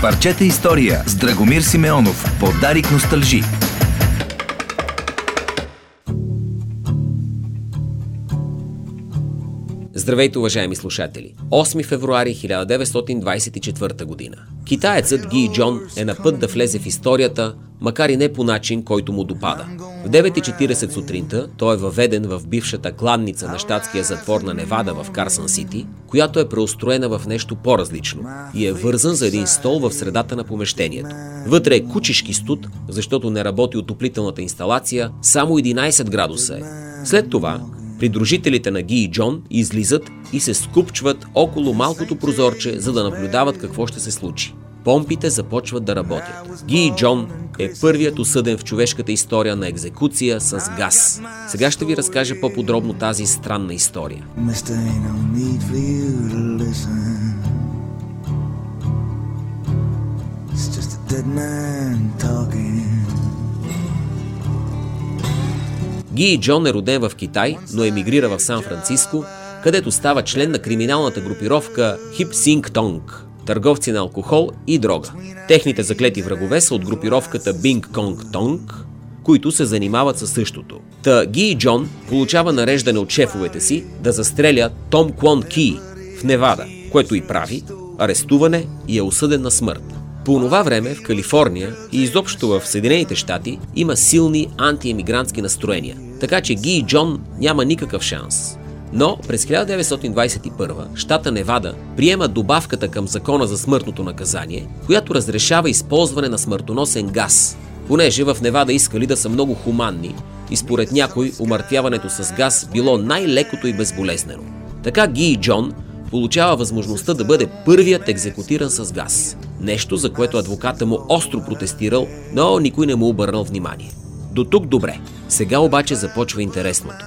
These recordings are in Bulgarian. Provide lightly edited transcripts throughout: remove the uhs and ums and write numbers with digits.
Парчета история с Драгомир Симеонов по Дарик Носталжи. Здравейте, уважаеми слушатели! 8 февруари 1924 година. Китаецът Ги Джон е на път да влезе в историята, макар и не по начин, който му допада. В 9:40 сутринта той е въведен в бившата кланница на щатския затвор на Невада в Карсън Сити, която е преустроена в нещо по-различно и е вързан за един стол в средата на помещението. Вътре е кучешки студ, защото не работи отоплителната инсталация, само 11 градуса е. След това придружителите на Ги и Джон излизат и се скупчват около малкото прозорче, за да наблюдават какво ще се случи. Помпите започват да работят. Ги и Джон е първият осъден в човешката история на екзекуция с газ. Сега ще ви разкажа по-подробно тази странна история. Ги и Джон е роден в Китай, но емигрира в Сан-Франциско, където става член на криминалната групировка Хип Синг Тонг, търговци на алкохол и дрога. Техните заклети врагове са от групировката Бинг Конг Тонг, които се занимават със същото. Та Ги и Джон получава нареждане от шефовете си да застреля Том Квон Ки в Невада, което и прави, арестуване и е осъден на смърт. По това време в Калифорния и изобщо в Съединените щати има силни антиемигрантски настроения, така че Ги и Джон няма никакъв шанс. Но през 1921 щата Невада приема добавката към закона за смъртното наказание, която разрешава използване на смъртоносен газ, понеже в Невада искали да са много хуманни и според някой умъртвяването с газ било най-лекото и безболезнено. Така Ги и Джон получава възможността да бъде първият екзекутиран с газ. Нещо, за което адвоката му остро протестирал, но никой не му обърнал внимание. До тук добре. Сега обаче започва интересното.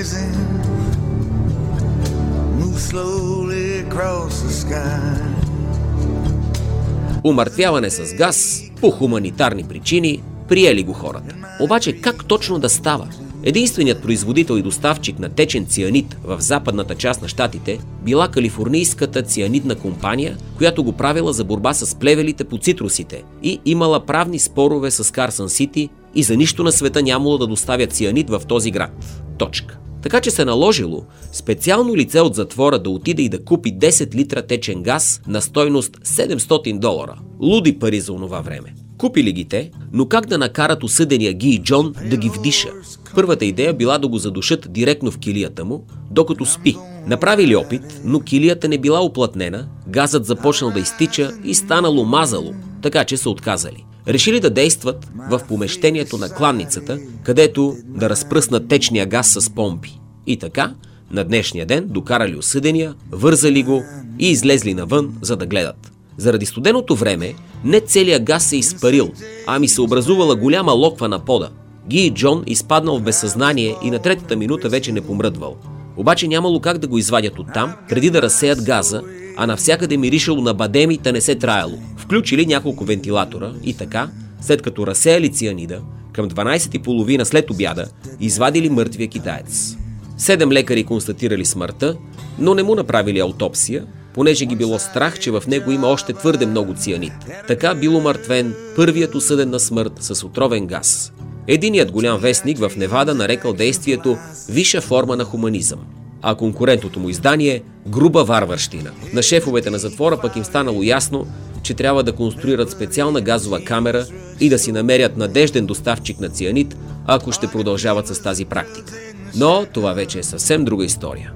Умъртвяване с газ по хуманитарни причини, приели го хората. Обаче как точно да става? Единственият производител и доставчик на течен цианид в западната част на щатите била калифорнийската цианидна компания, която го правила за борба с плевелите по цитрусите и имала правни спорове с Карсън Сити и за нищо на света нямало да доставят цианид в този град. Точка. Така че се наложило специално лице от затвора да отиде и да купи 10 литра течен газ на стойност $700. Луди пари за онова време. Купили ги те, но как да накарат осъдения Ги и Джон да ги вдиша? Първата идея била да го задушат директно в килията му, докато спи. Направили опит, но килията не била уплътнена, газът започнал да изтича и станало мазало, така че са отказали. Решили да действат в помещението на кланницата, където да разпръснат течния газ с помпи. И така, на днешния ден докарали осъдения, вързали го и излезли навън, за да гледат. Заради студеното време не целият газ се изпарил, ами се образувала голяма локва на пода. Ги и Джон изпаднал в безсъзнание и на третата минута вече не помръдвал. Обаче нямало как да го извадят оттам, преди да разсеят газа, а навсякъде миришало на бадеми, та не се траяло. Включили няколко вентилатора и така, след като разсеяли цианида, към 12:30 след обяда извадили мъртвия китаец. 7 лекари констатирали смъртта, но не му направили аутопсия, понеже ги било страх, че в него има още твърде много цианид. Така бил умъртвен първият осъден на смърт с отровен газ. Единият голям вестник в Невада нарекал действието висша форма на хуманизъм, а конкурентното му издание – груба варварщина. На шефовете на затвора пък им станало ясно, че трябва да конструират специална газова камера и да си намерят надежден доставчик на цианид, ако ще продължават с тази практика. Но това вече е съвсем друга история.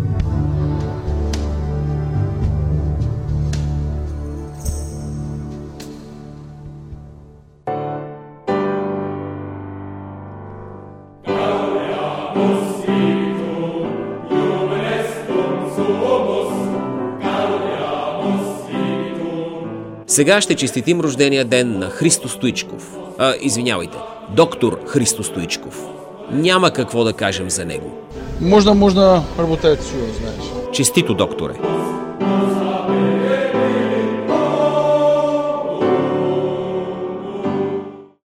Сега ще честитим рождения ден на Христо Стоичков. Доктор Христо Стоичков. Няма какво да кажем за него. Можно работать, знаеш. Честито, докторе.